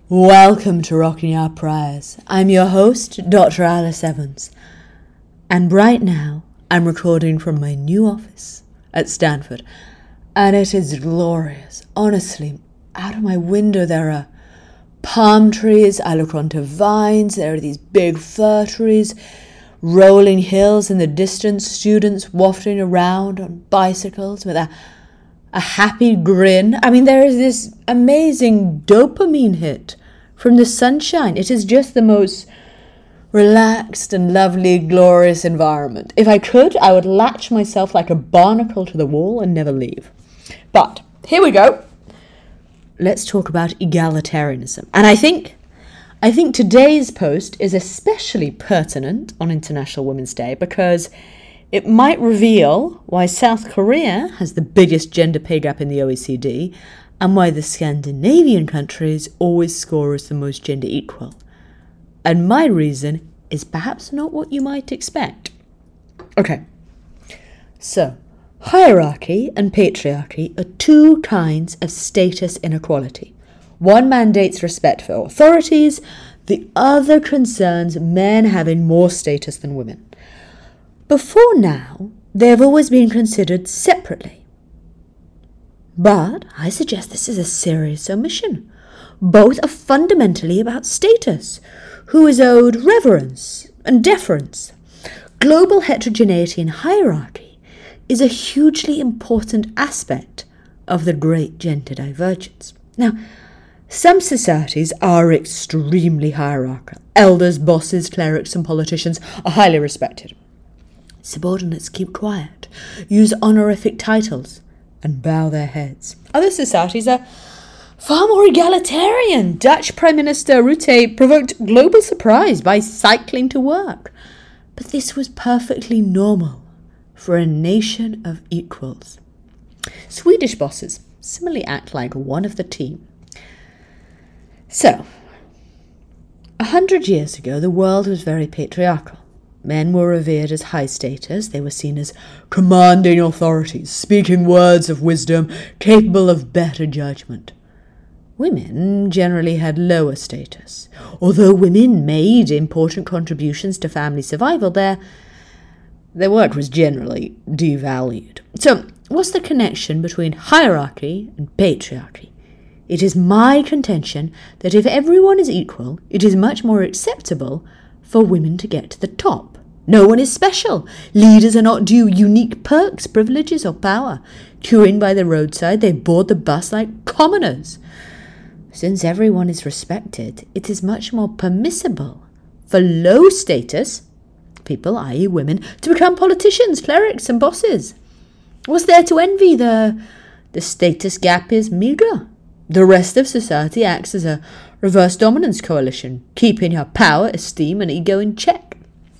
Welcome to Rocking Our Prayers. I'm your host, Dr. Alice Evans. And right now, I'm recording from my new office at Stanford. And it is glorious. Honestly, out of my window there are palm trees. I look onto vines. There are these big fir trees. Rolling hills in the distance. Students wafting around on bicycles with a happy grin. I mean, there is this amazing dopamine hit from the sunshine. It is just the most relaxed and lovely, glorious environment. If I could, I would latch myself like a barnacle to the wall and never leave. But here we go. Let's talk about egalitarianism. And I think today's post is especially pertinent on International Women's Day because it might reveal why South Korea has the biggest gender pay gap in the OECD and why the Scandinavian countries always score as the most gender equal. And my reason is perhaps not what you might expect. Okay, so hierarchy and patriarchy are two kinds of status inequality. One mandates respect for authorities, the other concerns men having more status than women. Before now, they have always been considered separately. But I suggest this is a serious omission. Both are fundamentally about status, who is owed reverence and deference. Global heterogeneity and hierarchy is a hugely important aspect of the great gender divergence. Now, some societies are extremely hierarchical. Elders, bosses, clerics, and politicians are highly respected. Subordinates keep quiet, use honorific titles, and bow their heads. Other societies are far more egalitarian. Dutch Prime Minister Rutte provoked global surprise by cycling to work. But this was perfectly normal for a nation of equals. Swedish bosses similarly act like one of the team. So, 100 years ago, the world was very patriarchal. Men were revered as high status. They were seen as commanding authorities, speaking words of wisdom, capable of better judgment. Women generally had lower status. Although women made important contributions to family survival, their work was generally devalued. So, what's the connection between hierarchy and patriarchy? It is my contention that if everyone is equal, it is much more acceptable for women to get to the top. No one is special. Leaders are not due unique perks, privileges, or power. Queuing by the roadside, they board the bus like commoners. Since everyone is respected, it is much more permissible for low status people, i.e. women, to become politicians, clerics, and bosses. What's there to envy? The status gap is meagre. The rest of society acts as a reverse dominance coalition, keeping her power, esteem, and ego in check.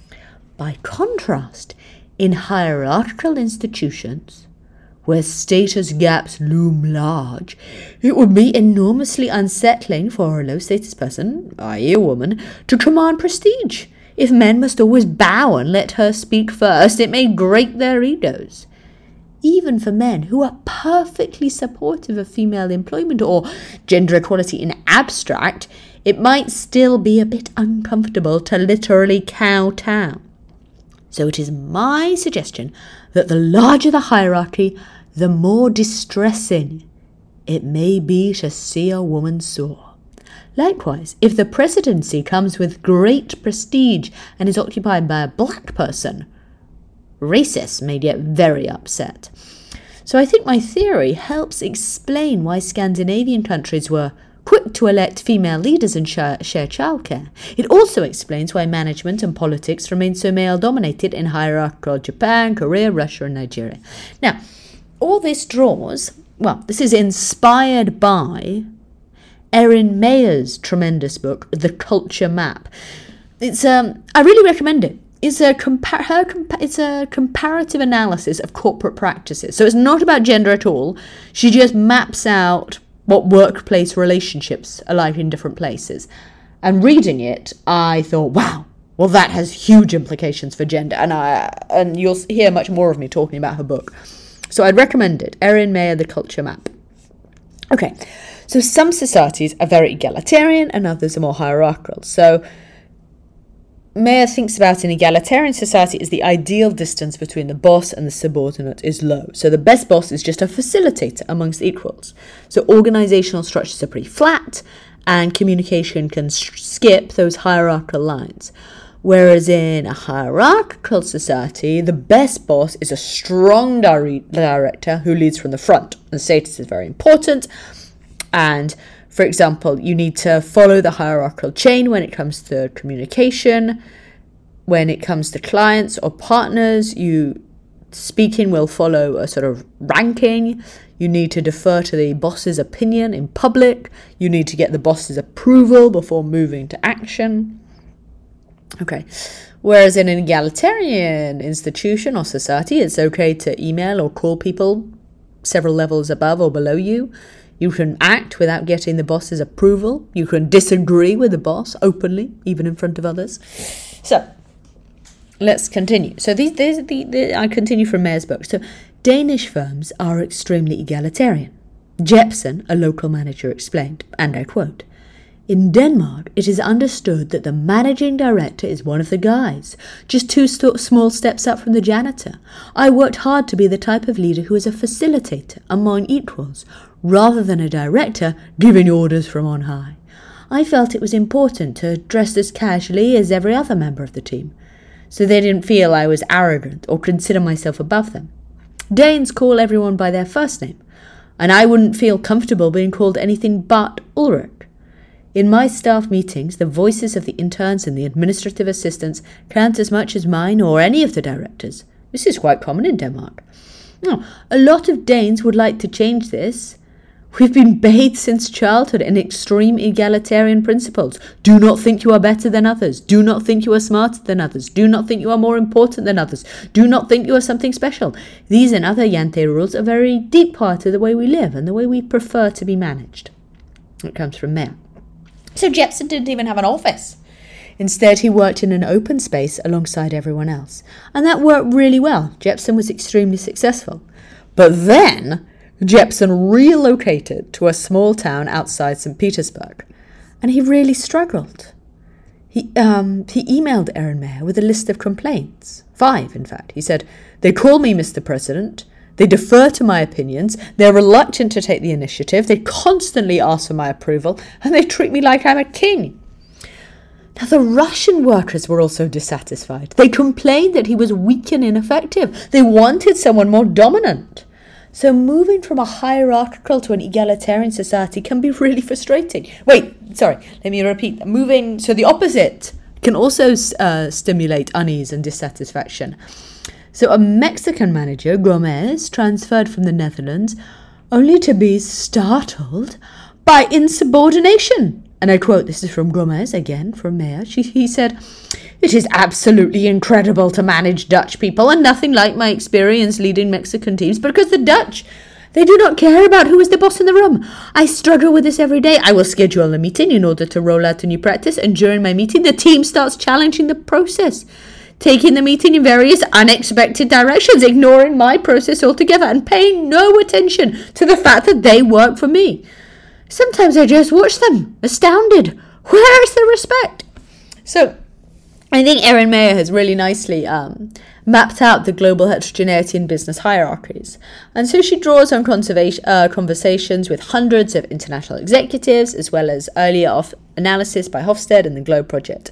By contrast, in hierarchical institutions, where status gaps loom large, it would be enormously unsettling for a low-status person, i.e. a woman, to command prestige. If men must always bow and let her speak first, it may grate their egos. Even for men who are perfectly supportive of female employment or gender equality in abstract, it might still be a bit uncomfortable to literally kowtow. So it is my suggestion that the larger the hierarchy, the more distressing it may be to see a woman soar. Likewise, if the presidency comes with great prestige and is occupied by a black person, racists may get very upset. So I think my theory helps explain why Scandinavian countries were quick to elect female leaders and share childcare. It also explains why management and politics remain so male-dominated in hierarchical Japan, Korea, Russia, and Nigeria. Now, all this this is inspired by Erin Mayer's tremendous book, The Culture Map. I really recommend it. It's a comparative analysis of corporate practices. So it's not about gender at all. She just maps out what workplace relationships are like in different places. And reading it, I thought, wow, well, that has huge implications for gender. And you'll hear much more of me talking about her book. So I'd recommend it. Erin Mayer, The Culture Map. Okay, So some societies are very egalitarian and others are more hierarchical. So Meyer thinks about an egalitarian society as the ideal distance between the boss and the subordinate is low. So the best boss is just a facilitator amongst equals. So organizational structures are pretty flat and communication can skip those hierarchical lines. Whereas in a hierarchical society, the best boss is a strong director who leads from the front. And status is very important. And, for example, you need to follow the hierarchical chain when it comes to communication. When it comes to clients or partners, speaking will follow a sort of ranking. You need to defer to the boss's opinion in public. You need to get the boss's approval before moving to action. Okay, whereas in an egalitarian institution or society, it's okay to email or call people several levels above or below you. You can act without getting the boss's approval. You can disagree with the boss openly, even in front of others. So, let's continue. So I continue from Meyer's book. So, Danish firms are extremely egalitarian. Jepsen, a local manager, explained, and I quote, "In Denmark, it is understood that the managing director is one of the guys, just two small steps up from the janitor. I worked hard to be the type of leader who is a facilitator among equals, rather than a director giving orders from on high. I felt it was important to dress as casually as every other member of the team, so they didn't feel I was arrogant or consider myself above them. Danes call everyone by their first name, and I wouldn't feel comfortable being called anything but Ulrich. In my staff meetings, the voices of the interns and the administrative assistants count as much as mine or any of the directors. This is quite common in Denmark. Now, a lot of Danes would like to change this. We've been bathed since childhood in extreme egalitarian principles. Do not think you are better than others. Do not think you are smarter than others. Do not think you are more important than others. Do not think you are something special. These and other Jante rules are a very deep part of the way we live and the way we prefer to be managed." It comes from Meyer. So Jepsen didn't even have an office. Instead, he worked in an open space alongside everyone else. And that worked really well. Jepsen was extremely successful. But then Jepsen relocated to a small town outside St. Petersburg. And he really struggled. He emailed Erin Meyer with a list of complaints. 5, in fact. He said, "They call me Mr. President. They defer to my opinions, they're reluctant to take the initiative, they constantly ask for my approval, and they treat me like I'm a king." Now, the Russian workers were also dissatisfied. They complained that he was weak and ineffective. They wanted someone more dominant. So moving from a hierarchical to an egalitarian society can be really frustrating. Let me repeat. So the opposite can also stimulate unease and dissatisfaction. So a Mexican manager, Gomez, transferred from the Netherlands only to be startled by insubordination. And I quote, this is from Gomez, again, from Meyer. He said, "It is absolutely incredible to manage Dutch people and nothing like my experience leading Mexican teams because the Dutch, they do not care about who is the boss in the room. I struggle with this every day. I will schedule a meeting in order to roll out a new practice, and during my meeting, the team starts challenging the process, taking the meeting in various unexpected directions, ignoring my process altogether, and paying no attention to the fact that they work for me. Sometimes I just watch them, astounded. Where is the respect?" So, I think Erin Meyer has really nicely mapped out the global heterogeneity in business hierarchies. And so she draws on conversations with hundreds of international executives, as well as earlier analysis by Hofstede and the Globe Project.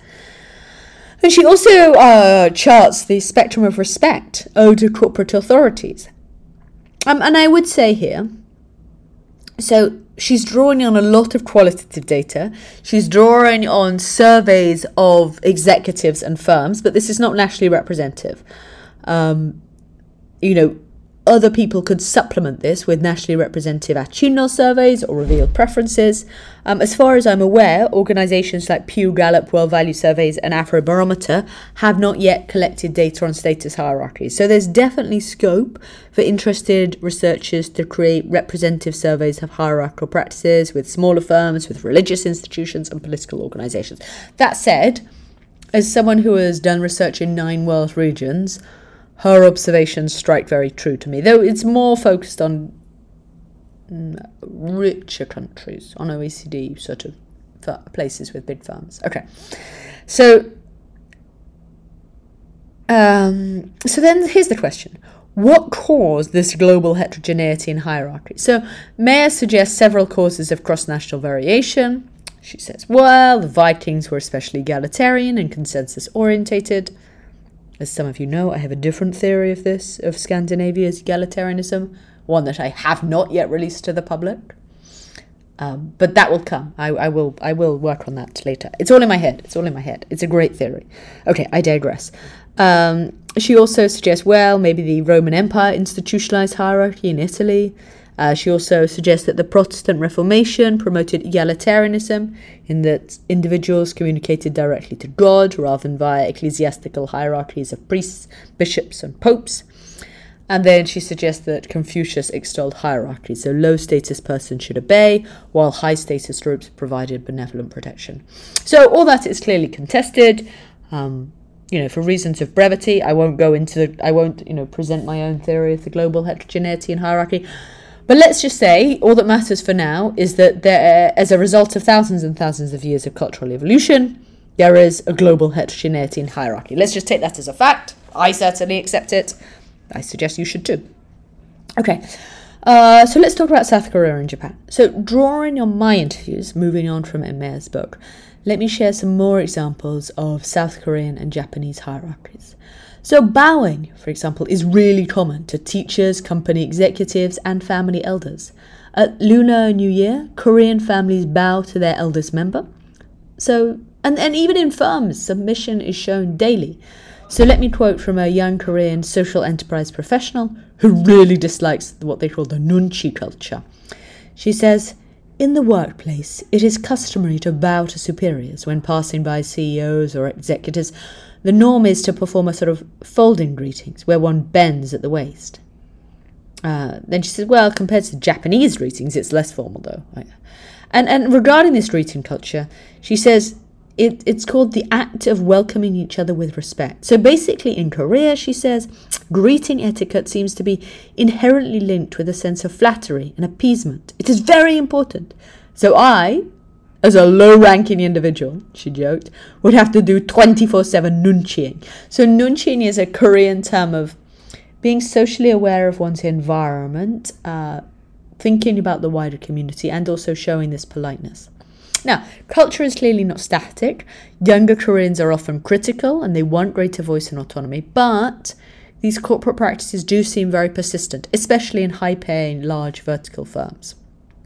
And she also charts the spectrum of respect owed to corporate authorities. And I would say here, so she's drawing on a lot of qualitative data. She's drawing on surveys of executives and firms, but this is not nationally representative. Other people could supplement this with nationally representative attitudinal surveys or revealed preferences. As far as I'm aware, organisations like Pew, Gallup, World Value Surveys and Afrobarometer have not yet collected data on status hierarchies. So there's definitely scope for interested researchers to create representative surveys of hierarchical practices with smaller firms, with religious institutions and political organisations. That said, as someone who has done research in 9 world regions, her observations strike very true to me, though it's more focused on richer countries, on OECD sort of places with big firms. Okay, so then here's the question. What caused this global heterogeneity and hierarchy? So Mayer suggests several causes of cross-national variation. She says, well, the Vikings were especially egalitarian and consensus-orientated. As some of you know, I have a different theory of this, of Scandinavia's egalitarianism, one that I have not yet released to the public. But that will come. I will work on that later. It's all in my head. It's a great theory. Okay, I digress. She also suggests, well, maybe the Roman Empire institutionalized hierarchy in Italy. She also suggests that the Protestant Reformation promoted egalitarianism in that individuals communicated directly to God rather than via ecclesiastical hierarchies of priests, bishops, and popes. And then she suggests that Confucius extolled hierarchy, so low-status persons should obey, while high-status groups provided benevolent protection. So all that is clearly contested. For reasons of brevity, I won't present my own theory of the global heterogeneity and hierarchy. But let's just say all that matters for now is that as a result of thousands and thousands of years of cultural evolution, there is a global heterogeneity and hierarchy. Let's just take that as a fact. I certainly accept it. I suggest you should too. Okay, so let's talk about South Korea and Japan. So drawing on my interviews, moving on from Mayer's book, let me share some more examples of South Korean and Japanese hierarchies. So bowing, for example, is really common to teachers, company executives, and family elders. At Lunar New Year, Korean families bow to their eldest member. So, and even in firms, submission is shown daily. So let me quote from a young Korean social enterprise professional who really dislikes what they call the nunchi culture. She says, in the workplace, it is customary to bow to superiors when passing by CEOs or executives. The norm is to perform a sort of folding greetings where one bends at the waist. Then she says, well, compared to Japanese greetings, it's less formal though. And regarding this greeting culture, she says, it's called the act of welcoming each other with respect. So basically in Korea, she says, greeting etiquette seems to be inherently linked with a sense of flattery and appeasement. It is very important. So I, as a low-ranking individual, she joked, would have to do 24/7 nunchieing. So nunchieing is a Korean term of being socially aware of one's environment, thinking about the wider community, and also showing this politeness. Now, culture is clearly not static. Younger Koreans are often critical and they want greater voice and autonomy, but these corporate practices do seem very persistent, especially in high-paying, large vertical firms.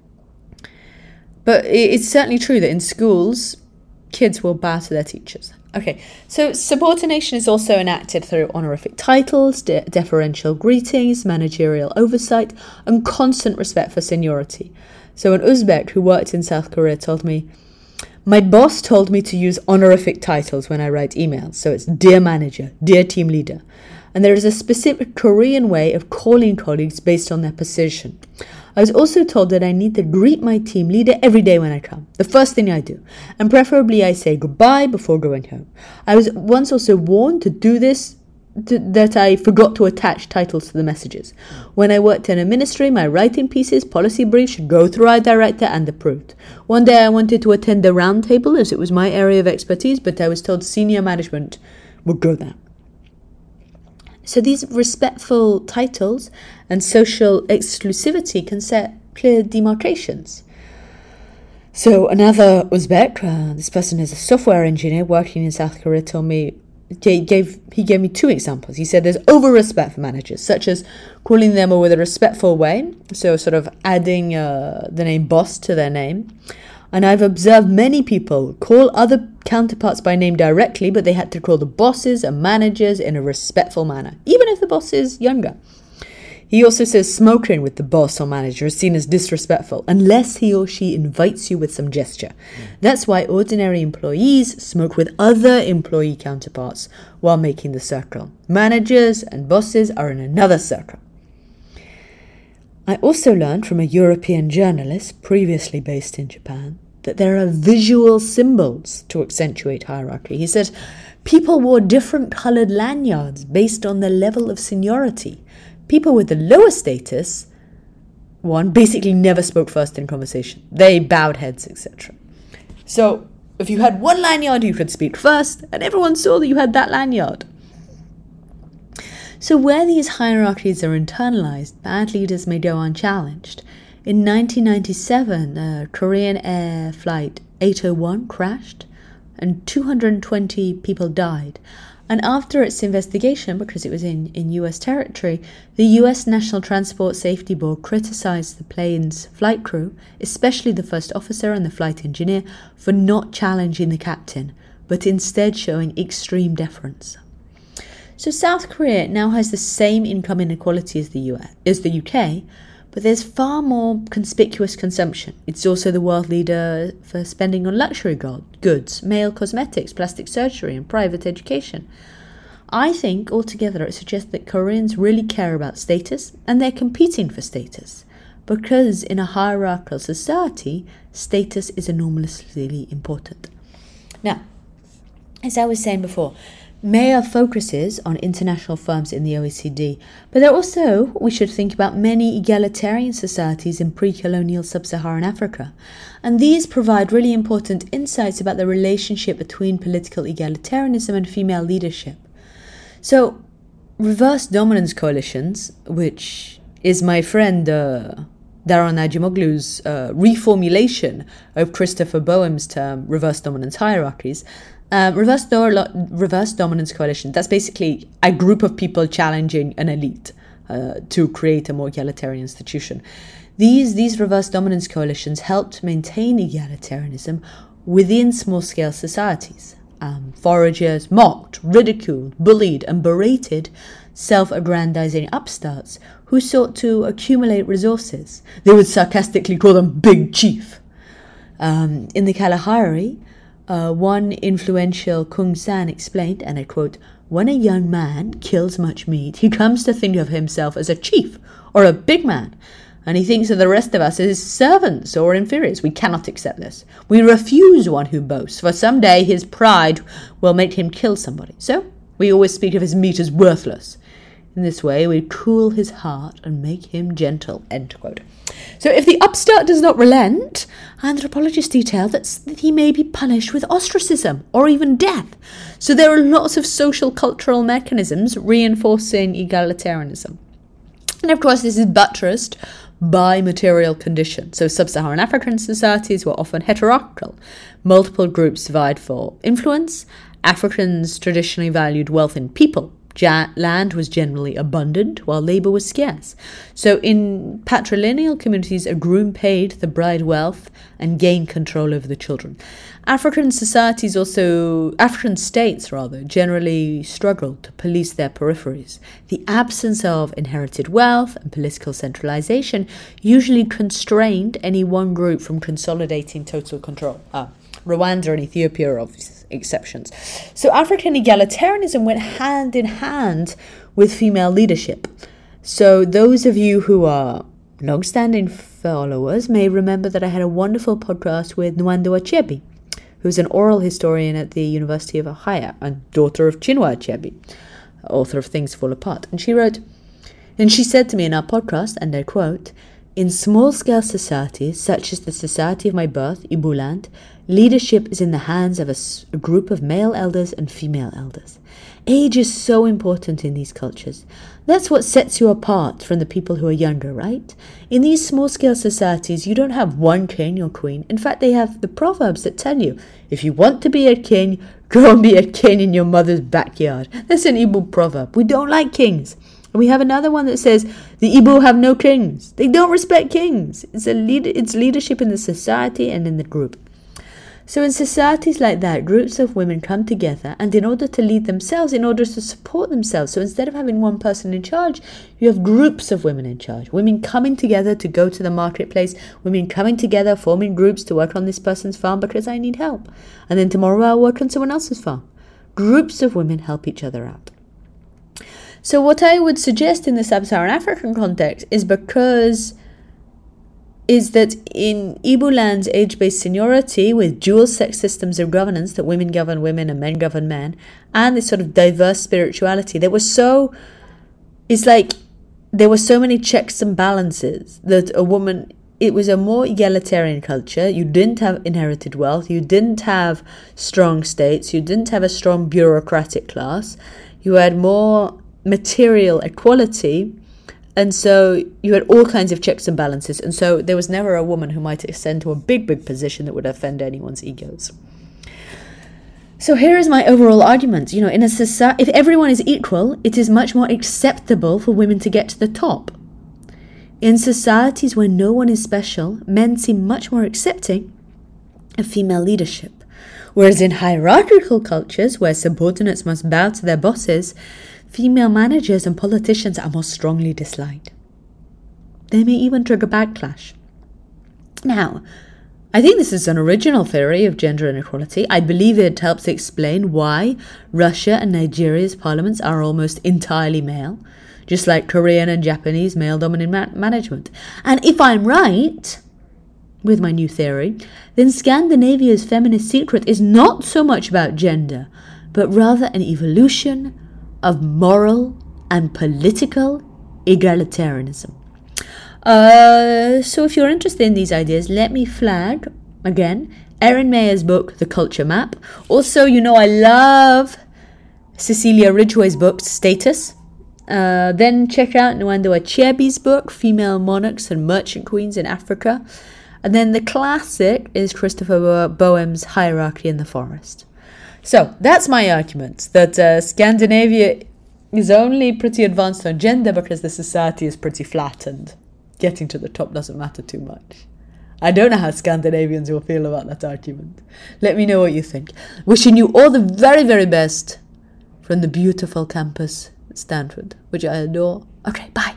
But it's certainly true that in schools, kids will bow to their teachers. Okay, so subordination is also enacted through honorific titles, deferential greetings, managerial oversight, and constant respect for seniority. So an Uzbek who worked in South Korea told me, my boss told me to use honorific titles when I write emails. So it's dear manager, dear team leader. And there is a specific Korean way of calling colleagues based on their position. I was also told that I need to greet my team leader every day when I come, the first thing I do. And preferably I say goodbye before going home. I was once also warned to do this, that I forgot to attach titles to the messages. When I worked in a ministry, my writing pieces, policy briefs should go through our director and approved. One day I wanted to attend the round table as it was my area of expertise, but I was told senior management would go there. So these respectful titles and social exclusivity can set clear demarcations. So another Uzbek, this person is a software engineer working in South Korea, told me, he gave me two examples. He said there's over-respect for managers, such as calling them with a respectful way, so sort of adding the name boss to their name. And I've observed many people call other counterparts by name directly, but they had to call the bosses and managers in a respectful manner, even if the boss is younger. He also says smoking with the boss or manager is seen as disrespectful unless he or she invites you with some gesture. That's why ordinary employees smoke with other employee counterparts while making the circle. Managers and bosses are in another circle. I also learned from a European journalist previously based in Japan that there are visual symbols to accentuate hierarchy. He said people wore different colored lanyards based on their level of seniority. People with the lower status one basically never spoke first in conversation. They bowed heads, etc. So if you had one lanyard, you could speak first, and everyone saw that you had that lanyard. So where these hierarchies are internalized, bad leaders may go unchallenged. In 1997, Korean Air Flight 801 crashed, and 220 people died. And after its investigation, because it was in US territory, the US National Transport Safety Board criticized the plane's flight crew, especially the first officer and the flight engineer, for not challenging the captain, but instead showing extreme deference. So South Korea now has the same income inequality as the UK, but there's far more conspicuous consumption. It's also the world leader for spending on luxury goods, male cosmetics, plastic surgery, and private education. I think altogether it suggests that Koreans really care about status, and they're competing for status. Because in a hierarchical society, status is enormously important. Now, as I was saying before, Mayor focuses on international firms in the OECD, but there also, we should think about many egalitarian societies in pre-colonial sub-Saharan Africa. And these provide really important insights about the relationship between political egalitarianism and female leadership. So, reverse dominance coalitions, which is my friend Daron Acemoglu's reformulation of Christopher Boehm's term reverse dominance hierarchies, reverse dominance coalition, that's basically a group of people challenging an elite to create a more egalitarian institution. These reverse dominance coalitions helped maintain egalitarianism within small-scale societies. Foragers mocked, ridiculed, bullied, and berated self-aggrandizing upstarts who sought to accumulate resources. They would sarcastically call them Big Chief. In the Kalahari, one influential Kung San explained, and I quote, "When a young man kills much meat, he comes to think of himself as a chief or a big man, and he thinks of the rest of us as servants or inferiors. We cannot accept this. We refuse one who boasts, for someday his pride will make him kill somebody. So we always speak of his meat as worthless. In this way, we cool his heart and make him gentle," end quote. So if the upstart does not relent, anthropologists detail that he may be punished with ostracism or even death. So there are lots of social cultural mechanisms reinforcing egalitarianism. And of course, this is buttressed by material conditions. So sub-Saharan African societies were often heterarchical. Multiple groups vied for influence. Africans traditionally valued wealth in people. Land was generally abundant, while labor was scarce. So in patrilineal communities, a groom paid the bride wealth and gained control over the children. African states generally struggled to police their peripheries. The absence of inherited wealth and political centralization usually constrained any one group from consolidating total control. Rwanda and Ethiopia are obvious exceptions. So African egalitarianism went hand in hand with female leadership. So those of you who are long-standing followers may remember that I had a wonderful podcast with Nwando Achebe, who's an oral historian at the University of Ohio and daughter of Chinua Achebe, author of Things Fall Apart. And she said to me in our podcast, and I quote, "In small-scale societies, such as the society of my birth, Ibu land, leadership is in the hands of a group of male elders and female elders. Age is so important in these cultures. That's what sets you apart from the people who are younger, right? In these small-scale societies, you don't have one king or queen. In fact, they have the proverbs that tell you, if you want to be a king, go and be a king in your mother's backyard." That's an Igbo proverb. We don't like kings. We have another one that says, the Igbo have no kings. They don't respect kings. It's leadership in the society and in the group. So in societies like that, groups of women come together, and in order to lead themselves, in order to support themselves, so instead of having one person in charge, you have groups of women in charge. Women coming together to go to the marketplace, women coming together, forming groups to work on this person's farm because I need help. And then tomorrow I'll work on someone else's farm. Groups of women help each other out. So what I would suggest in the sub-Saharan African context is that in Igbo lands, age-based seniority with dual sex systems of governance, that women govern women and men govern men, and this sort of diverse spirituality, it's like there were so many checks and balances that it was a more egalitarian culture. You didn't have inherited wealth. You didn't have strong states. You didn't have a strong bureaucratic class. You had more material equality. And so you had all kinds of checks and balances. And so there was never a woman who might ascend to a big, big position that would offend anyone's egos. So here is my overall argument. In a society, if everyone is equal, it is much more acceptable for women to get to the top. In societies where no one is special, men seem much more accepting of female leadership. Whereas in hierarchical cultures where subordinates must bow to their bosses, female managers and politicians are more strongly disliked. They may even trigger backlash. Now, I think this is an original theory of gender inequality. I believe it helps explain why Russia and Nigeria's parliaments are almost entirely male, just like Korean and Japanese male-dominant management. And if I'm right with my new theory, then Scandinavia's feminist secret is not so much about gender, but rather an evolution of moral and political egalitarianism. So if you're interested in these ideas, let me flag, again, Erin Mayer's book, The Culture Map. Also, I love Cecilia Ridgway's book, Status. Then check out Nwando Achebe's book, Female Monarchs and Merchant Queens in Africa. And then the classic is Christopher Boehm's Hierarchy in the Forest. So that's my argument, that Scandinavia is only pretty advanced on gender because the society is pretty flattened. Getting to the top doesn't matter too much. I don't know how Scandinavians will feel about that argument. Let me know what you think. Wishing you all the very, very best from the beautiful campus at Stanford, which I adore. Okay, bye.